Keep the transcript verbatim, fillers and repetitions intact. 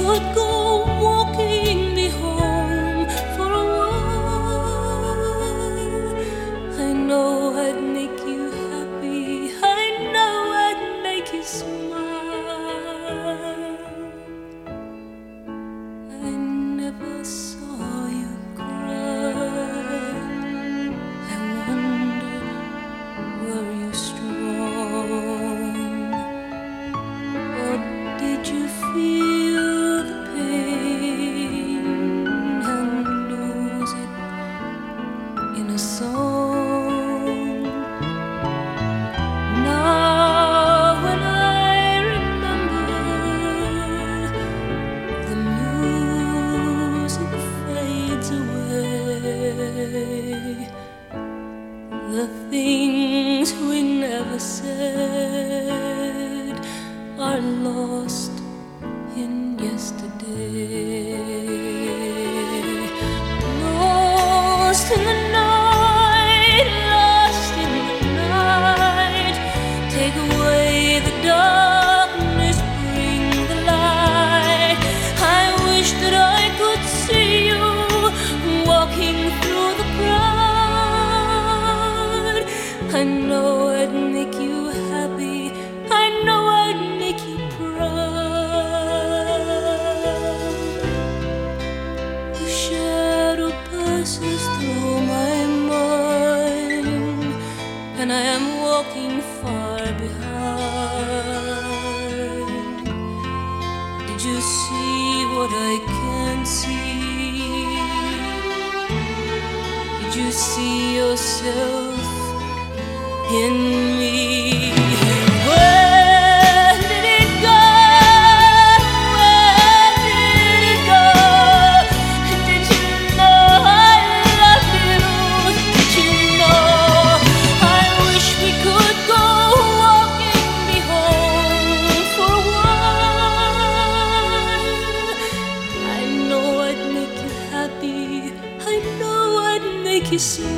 could go walking me home for a while. I know I'd make you happy, I know I'd make you smile. I never saw you cry. I wondered, were you strong? Or did you feel the pain and lose it in a song? Now when I remember, the music fades away. The things we never said are lost in yesterday. Lost in the night, lost in the night. Take away the darkness, bring the light. I wish that I could see you walking through the crowd. I know I'd make you happy, I know I'd make you proud. The shadow passes through my mind, and I am walking far behind. Did you see what I can't see? Did you see yourself in me? Where did it go? Where did it go? Did you know I love you? Did you know? I wish we could go walking me home for a while. I know I'd make you happy, I know I'd make you smile.